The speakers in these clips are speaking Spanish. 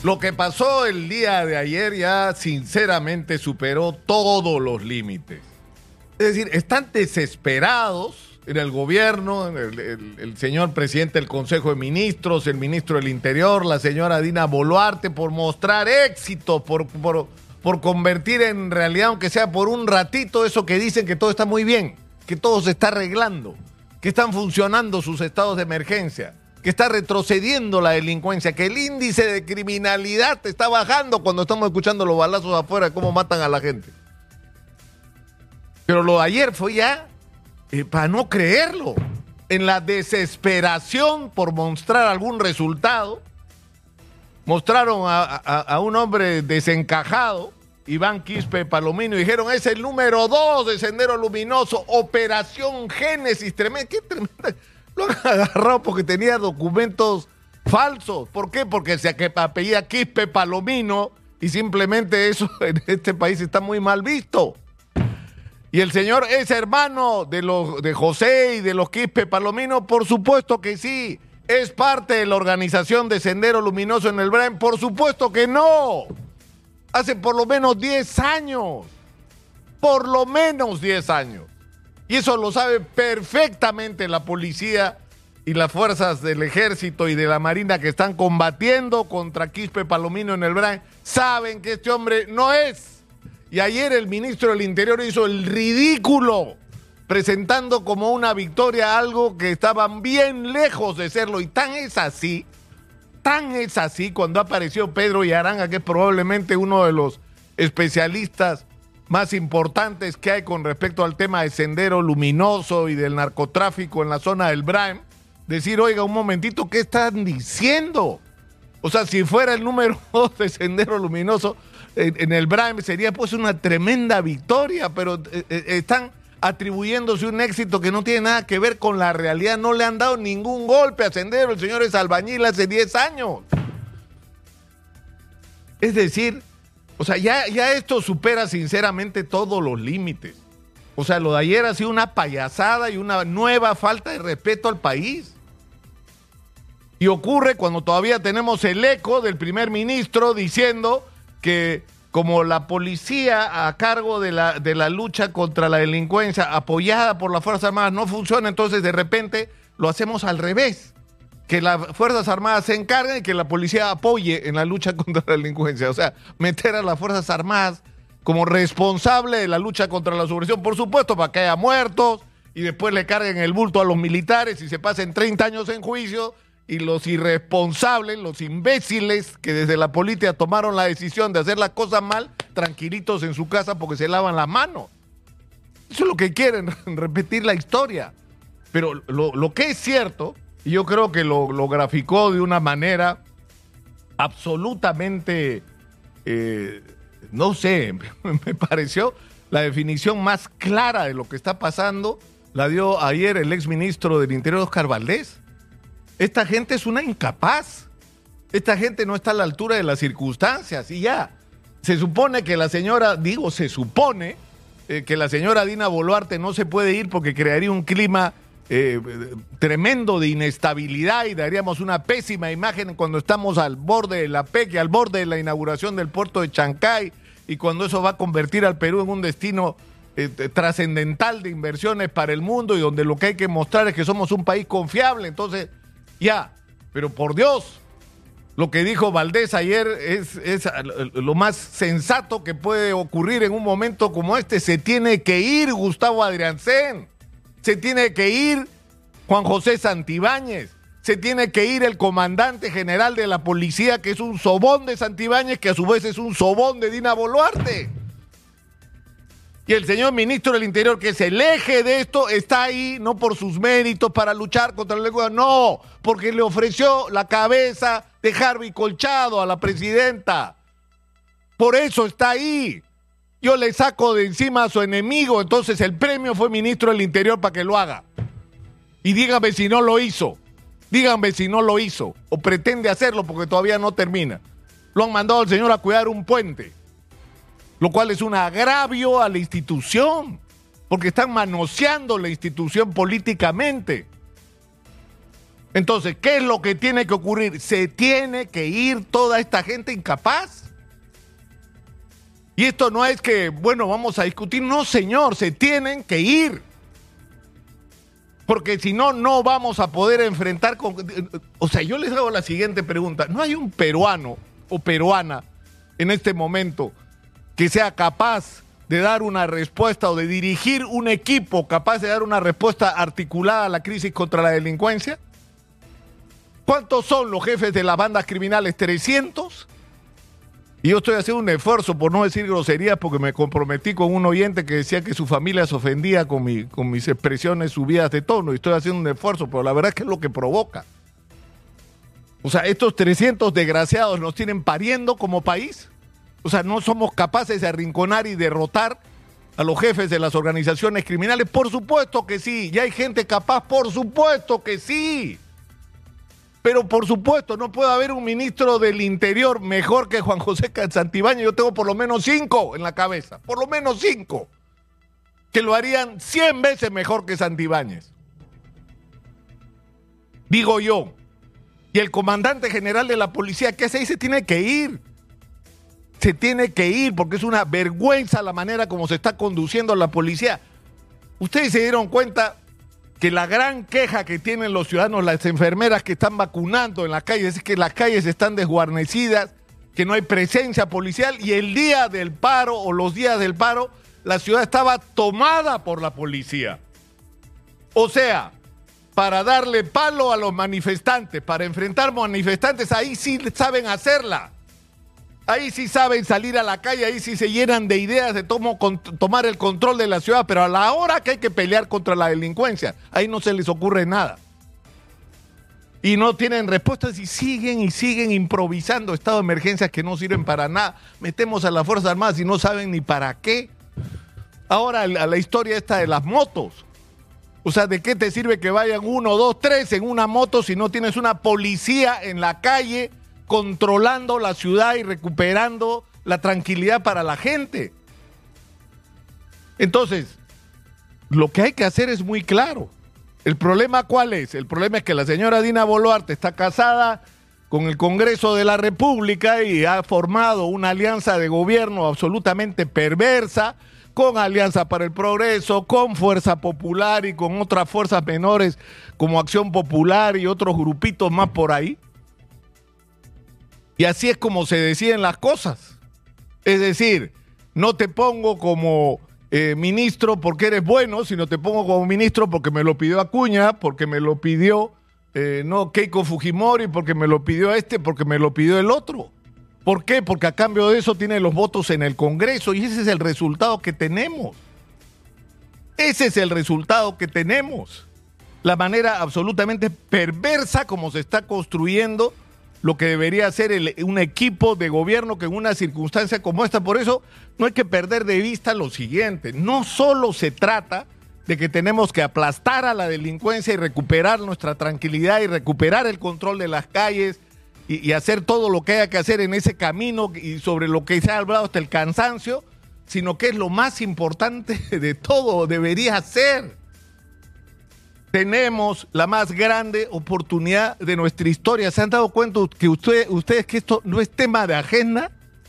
Lo que pasó el día de ayer ya sinceramente superó todos los límites. Es decir, están desesperados en el gobierno, el señor presidente del Consejo de Ministros, el ministro del Interior, la señora Dina Boluarte, por mostrar éxito, por convertir en realidad, aunque sea por un ratito, eso que dicen que todo está muy bien, que todo se está arreglando, que están funcionando sus estados de emergencia, que está retrocediendo la delincuencia, que el índice de criminalidad está bajando cuando estamos escuchando los balazos afuera de cómo matan a la gente. Pero lo de ayer fue ya para no creerlo. En la desesperación por mostrar algún resultado, mostraron a un hombre desencajado, Iván Quispe Palomino, y dijeron, es el número 2 de Sendero Luminoso, Operación Génesis, tremenda, qué tremenda. Lo han agarrado porque tenía documentos falsos. ¿Por qué? Porque se apellida Quispe Palomino y simplemente eso en este país está muy mal visto. Y el señor es hermano de José y de los Quispe Palomino, por supuesto que sí. ¿Es parte de la organización de Sendero Luminoso en el Brain? Por supuesto que no. Hace por lo menos 10 años. Por lo menos 10 años. Y eso lo sabe perfectamente la policía y las fuerzas del ejército y de la marina que están combatiendo contra Quispe Palomino en el Brain. Saben que este hombre no es. Y ayer el ministro del Interior hizo el ridículo, presentando como una victoria algo que estaban bien lejos de serlo. Y tan es así, cuando apareció Pedro Yaranga, que es probablemente uno de los especialistas más importantes que hay con respecto al tema de Sendero Luminoso y del narcotráfico en la zona del Brain, decir, oiga, un momentito, ¿qué están diciendo? O sea, si fuera el número 2 de Sendero Luminoso en el Brain sería pues una tremenda victoria, pero están atribuyéndose un éxito que no tiene nada que ver con la realidad. No le han dado ningún golpe a Sendero, el señor es albañil hace 10 años. Es decir, o sea, ya esto supera sinceramente todos los límites. O sea, lo de ayer ha sido una payasada y una nueva falta de respeto al país. Y ocurre cuando todavía tenemos el eco del primer ministro diciendo que como la policía a cargo de la lucha contra la delincuencia apoyada por las Fuerzas Armadas no funciona, entonces de repente lo hacemos al revés. Que las Fuerzas Armadas se encarguen y que la policía apoye en la lucha contra la delincuencia. O sea, meter a las Fuerzas Armadas como responsable de la lucha contra la subversión, por supuesto, para que haya muertos y después le carguen el bulto a los militares y se pasen 30 años en juicio y los irresponsables, los imbéciles que desde la política tomaron la decisión de hacer las cosas mal, tranquilitos en su casa porque se lavan las manos. Eso es lo que quieren, repetir la historia. Pero lo que es cierto, y yo creo que lo graficó de una manera absolutamente, no sé, me pareció la definición más clara de lo que está pasando, la dio ayer el exministro del Interior, Óscar Valdés. Esta gente es una incapaz. Esta gente no está a la altura de las circunstancias y ya. Se supone que la señora, que la señora Dina Boluarte no se puede ir porque crearía un clima tremendo de inestabilidad y daríamos una pésima imagen cuando estamos al borde de la PEC y al borde de la inauguración del puerto de Chancay y cuando eso va a convertir al Perú en un destino trascendental de inversiones para el mundo y donde lo que hay que mostrar es que somos un país confiable. Entonces, ya, pero por Dios, lo que dijo Valdés ayer es lo más sensato que puede ocurrir en un momento como este. Se tiene que ir Gustavo Adriancén, se tiene que ir Juan José Santibáñez, se tiene que ir el comandante general de la policía, que es un sobón de Santibáñez, que a su vez es un sobón de Dina Boluarte. Y el señor ministro del Interior, que es el eje de esto, está ahí no por sus méritos para luchar contra la lengua, no, porque le ofreció la cabeza de Harvey Colchado a la presidenta. Por eso está ahí. Yo le saco de encima a su enemigo, entonces el premio fue ministro del Interior para que lo haga. Y dígame si no lo hizo. Díganme si no lo hizo o pretende hacerlo porque todavía no termina. Lo han mandado al señor a cuidar un puente, lo cual es un agravio a la institución, porque están manoseando la institución políticamente. Entonces, ¿qué es lo que tiene que ocurrir? Se tiene que ir toda esta gente incapaz. Y esto no es que, bueno, vamos a discutir. No, señor, se tienen que ir. Porque si no, no vamos a poder enfrentar con... O sea, yo les hago la siguiente pregunta. ¿No hay un peruano o peruana en este momento que sea capaz de dar una respuesta o de dirigir un equipo capaz de dar una respuesta articulada a la crisis contra la delincuencia? ¿Cuántos son los jefes de las bandas criminales? ¿300? Y yo estoy haciendo un esfuerzo por no decir groserías porque me comprometí con un oyente que decía que su familia se ofendía con mis expresiones subidas de tono, y estoy haciendo un esfuerzo, pero la verdad es que es lo que provoca. O sea, estos 300 desgraciados nos tienen pariendo como país. O sea, no somos capaces de arrinconar y derrotar a los jefes de las organizaciones criminales. Por supuesto que sí. ¿Ya hay gente capaz? Por supuesto que sí. Pero por supuesto, no puede haber un ministro del Interior mejor que Juan José Santibáñez. Yo tengo por lo menos 5 en la cabeza. Por lo menos 5. Que lo harían 100 veces mejor que Santibáñez. Digo yo. Y el comandante general de la policía, ¿qué hace ahí? Se tiene que ir. Se tiene que ir porque es una vergüenza la manera como se está conduciendo la policía. Ustedes se dieron cuenta que la gran queja que tienen los ciudadanos, las enfermeras que están vacunando en las calles, es que las calles están desguarnecidas, que no hay presencia policial, y el día del paro o los días del paro, la ciudad estaba tomada por la policía. O sea, para darle palo a los manifestantes, para enfrentar manifestantes, ahí sí saben hacerla. Ahí sí saben salir a la calle, ahí sí se llenan de ideas de tomar el control de la ciudad, pero a la hora que hay que pelear contra la delincuencia, ahí no se les ocurre nada. Y no tienen respuestas y siguen improvisando estado de emergencia que no sirven para nada. Metemos a las Fuerzas Armadas y no saben ni para qué. Ahora a la historia esta de las motos. O sea, ¿de qué te sirve que vayan 1, 2, 3 en una moto si no tienes una policía en la calle controlando la ciudad y recuperando la tranquilidad para la gente? Entonces, lo que hay que hacer es muy claro. ¿El problema cuál es? El problema es que la señora Dina Boluarte está casada con el Congreso de la República y ha formado una alianza de gobierno absolutamente perversa, con Alianza para el Progreso, con Fuerza Popular y con otras fuerzas menores como Acción Popular y otros grupitos más por ahí. Y así es como se deciden las cosas. Es decir, no te pongo como ministro porque eres bueno, sino te pongo como ministro porque me lo pidió Acuña, porque me lo pidió Keiko Fujimori, porque me lo pidió porque me lo pidió el otro. ¿Por qué? Porque a cambio de eso tiene los votos en el Congreso y ese es el resultado que tenemos. Ese es el resultado que tenemos. La manera absolutamente perversa como se está construyendo lo que debería ser un equipo de gobierno que en una circunstancia como esta. Por eso no hay que perder de vista lo siguiente. No solo se trata de que tenemos que aplastar a la delincuencia y recuperar nuestra tranquilidad y recuperar el control de las calles y hacer todo lo que haya que hacer en ese camino y sobre lo que se ha hablado hasta el cansancio, sino que es lo más importante de todo, debería ser. Tenemos la más grande oportunidad de nuestra historia. ¿Se han dado cuenta que ustedes que esto no es tema de agenda?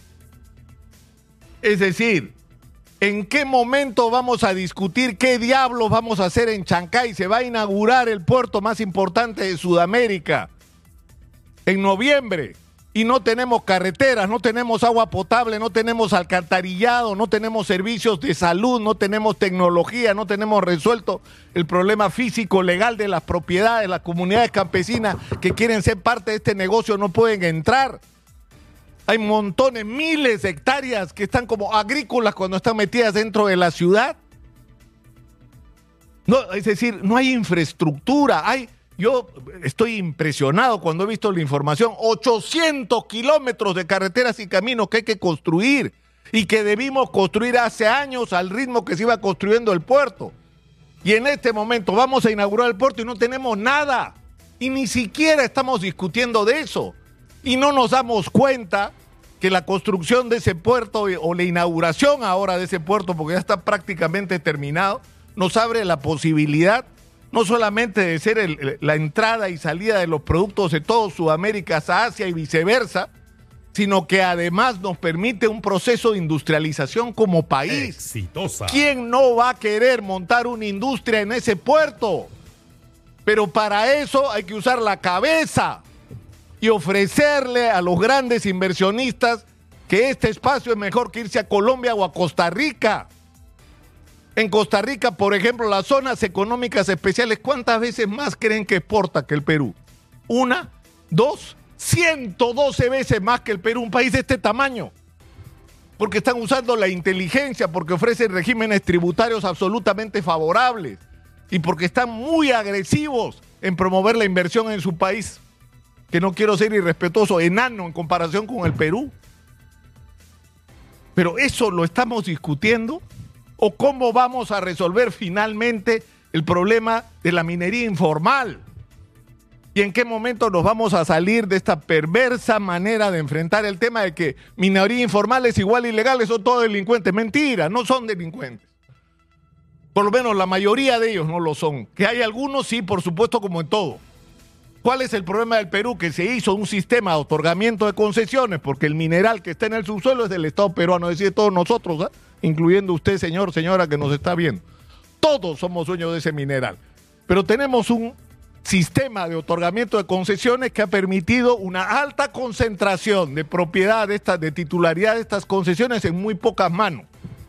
Es decir, ¿en qué momento vamos a discutir qué diablos vamos a hacer en Chancay? Se va a inaugurar el puerto más importante de Sudamérica en noviembre. Y no tenemos carreteras, no tenemos agua potable, no tenemos alcantarillado, no tenemos servicios de salud, no tenemos tecnología, no tenemos resuelto el problema físico, legal de las propiedades. Las comunidades campesinas que quieren ser parte de este negocio no pueden entrar. Hay montones, miles de hectáreas que están como agrícolas cuando están metidas dentro de la ciudad. No, es decir, no hay infraestructura, Yo estoy impresionado cuando he visto la información, 800 kilómetros de carreteras y caminos que hay que construir y que debimos construir hace años al ritmo que se iba construyendo el puerto. Y en este momento vamos a inaugurar el puerto y no tenemos nada. Y ni siquiera estamos discutiendo de eso. Y no nos damos cuenta que la construcción de ese puerto o la inauguración ahora de ese puerto, porque ya está prácticamente terminado, nos abre la posibilidad no solamente de ser la entrada y salida de los productos de todo Sudamérica a Asia y viceversa, sino que además nos permite un proceso de industrialización como país. Exitosa. ¿Quién no va a querer montar una industria en ese puerto? Pero para eso hay que usar la cabeza y ofrecerle a los grandes inversionistas que este espacio es mejor que irse a Colombia o a Costa Rica. En Costa Rica, por ejemplo, las zonas económicas especiales, ¿cuántas veces más creen que exporta que el Perú? ¿Una? ¿Dos? 112 veces más que el Perú, un país de este tamaño. Porque están usando la inteligencia, porque ofrecen regímenes tributarios absolutamente favorables y porque están muy agresivos en promover la inversión en su país, que no quiero ser irrespetuoso, enano en comparación con el Perú. Pero eso lo estamos discutiendo. ¿O cómo vamos a resolver finalmente el problema de la minería informal? ¿Y en qué momento nos vamos a salir de esta perversa manera de enfrentar el tema de que minería informal es igual a ilegal, son todos delincuentes? Mentira, no son delincuentes. Por lo menos la mayoría de ellos no lo son. Que hay algunos, sí, por supuesto, como en todo. ¿Cuál es el problema del Perú? Que se hizo un sistema de otorgamiento de concesiones porque el mineral que está en el subsuelo es del Estado peruano, es decir, de todos nosotros, ¿eh? Incluyendo usted, señor, señora, que nos está viendo. Todos somos dueños de ese mineral. Pero tenemos un sistema de otorgamiento de concesiones que ha permitido una alta concentración de propiedad, de titularidad de estas concesiones en muy pocas manos.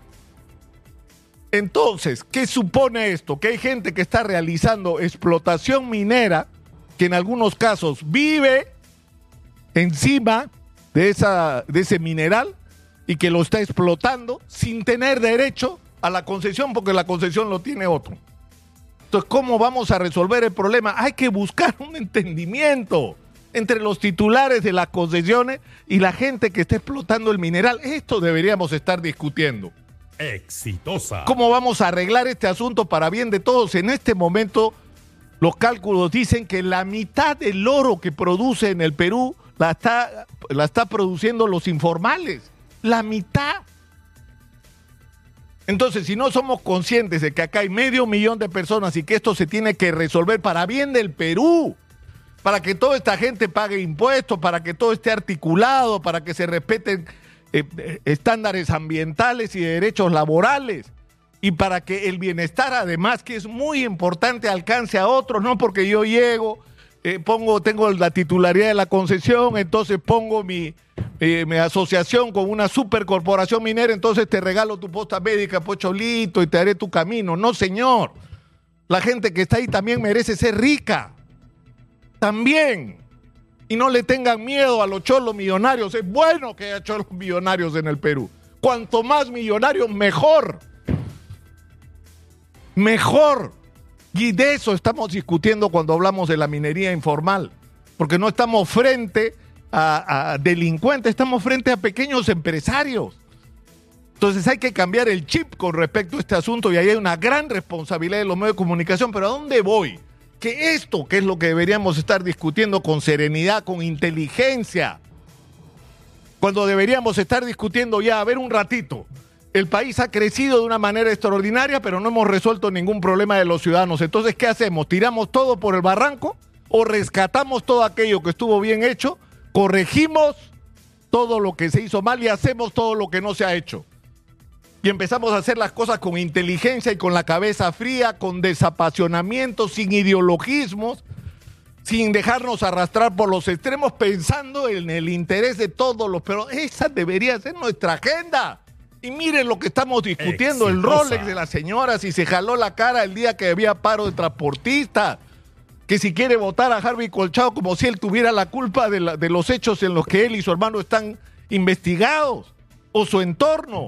Entonces, ¿qué supone esto? Que hay gente que está realizando explotación minera, que en algunos casos vive encima de ese mineral y que lo está explotando sin tener derecho a la concesión, porque la concesión lo tiene otro. Entonces, ¿cómo vamos a resolver el problema? Hay que buscar un entendimiento entre los titulares de las concesiones y la gente que está explotando el mineral. Esto deberíamos estar discutiendo. Exitosa. ¿Cómo vamos a arreglar este asunto para bien de todos? En este momento, los cálculos dicen que la mitad del oro que produce en el Perú la está produciendo los informales. La mitad. Entonces, si no somos conscientes de que acá hay 500,000 de personas y que esto se tiene que resolver para bien del Perú, para que toda esta gente pague impuestos, para que todo esté articulado, para que se respeten estándares ambientales y de derechos laborales, y para que el bienestar, además, que es muy importante, alcance a otros, no porque yo llego, tengo la titularidad de la concesión, entonces pongo mi asociación con una supercorporación minera, entonces te regalo tu posta médica, pocholito, y te haré tu camino. No, señor. La gente que está ahí también merece ser rica. También. Y no le tengan miedo a los cholos millonarios. Es bueno que haya cholos millonarios en el Perú. Cuanto más millonarios, mejor. Mejor. Y de eso estamos discutiendo cuando hablamos de la minería informal. Porque no estamos frente a delincuentes, estamos frente a pequeños empresarios. Entonces hay que cambiar el chip con respecto a este asunto y ahí hay una gran responsabilidad de los medios de comunicación. Pero ¿a dónde voy? Que esto, que es lo que deberíamos estar discutiendo con serenidad, con inteligencia, cuando deberíamos estar discutiendo ya, a ver un ratito, el país ha crecido de una manera extraordinaria, pero no hemos resuelto ningún problema de los ciudadanos. Entonces, ¿qué hacemos? ¿Tiramos todo por el barranco o rescatamos todo aquello que estuvo bien hecho, corregimos todo lo que se hizo mal y hacemos todo lo que no se ha hecho? Y empezamos a hacer las cosas con inteligencia y con la cabeza fría, con desapasionamiento, sin ideologismos, sin dejarnos arrastrar por los extremos, pensando en el interés de todos los... Pero esa debería ser nuestra agenda. Y miren lo que estamos discutiendo, el Rolex de la señora, si se jaló la cara el día que había paro de transportistas, que si quiere votar a Harvey Colchado como si él tuviera la culpa de los hechos en los que él y su hermano están investigados, o su entorno.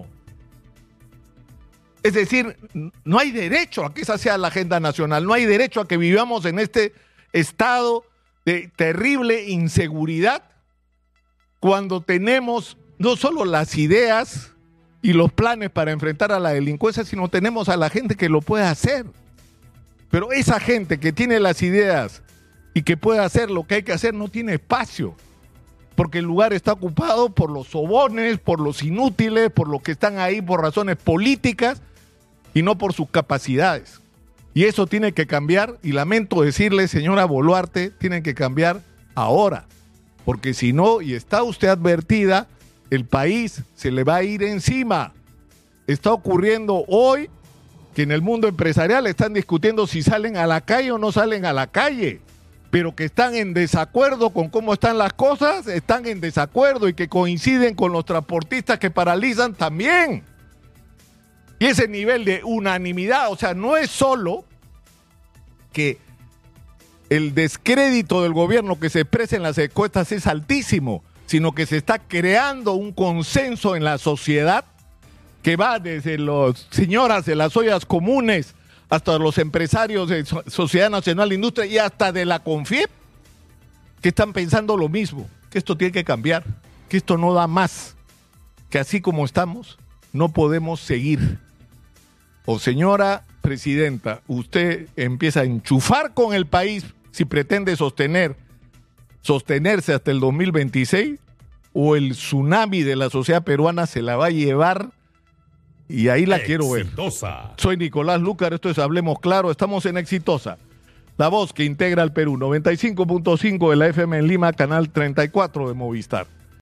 Es decir, no hay derecho a que esa sea la agenda nacional, no hay derecho a que vivamos en este estado de terrible inseguridad cuando tenemos no solo las ideas y los planes para enfrentar a la delincuencia, sino tenemos a la gente que lo puede hacer. Pero esa gente que tiene las ideas y que puede hacer lo que hay que hacer no tiene espacio, porque el lugar está ocupado por los sobones, por los inútiles, por los que están ahí por razones políticas y no por sus capacidades. Y eso tiene que cambiar, y lamento decirle, señora Boluarte, tiene que cambiar ahora. Porque si no, y está usted advertida, el país se le va a ir encima. Está ocurriendo hoy que en el mundo empresarial están discutiendo si salen a la calle o no salen a la calle, pero que están en desacuerdo con cómo están las cosas, están en desacuerdo y que coinciden con los transportistas que paralizan también. Y ese nivel de unanimidad, o sea, no es solo que el descrédito del gobierno que se expresa en las encuestas es altísimo, sino que se está creando un consenso en la sociedad que va desde las señoras de las ollas comunes hasta los empresarios de Sociedad Nacional de Industria y hasta de la CONFIEP, que están pensando lo mismo, que esto tiene que cambiar, que esto no da más, que así como estamos, no podemos seguir. O señora presidenta, usted empieza a enchufar con el país si pretende sostenerse hasta el 2026, o el tsunami de la sociedad peruana se la va a llevar y ahí la quiero ver. Soy Nicolás Lúcar, esto es Hablemos Claro, estamos en Exitosa, la voz que integra al Perú, 95.5 de la FM en Lima, canal 34 de Movistar.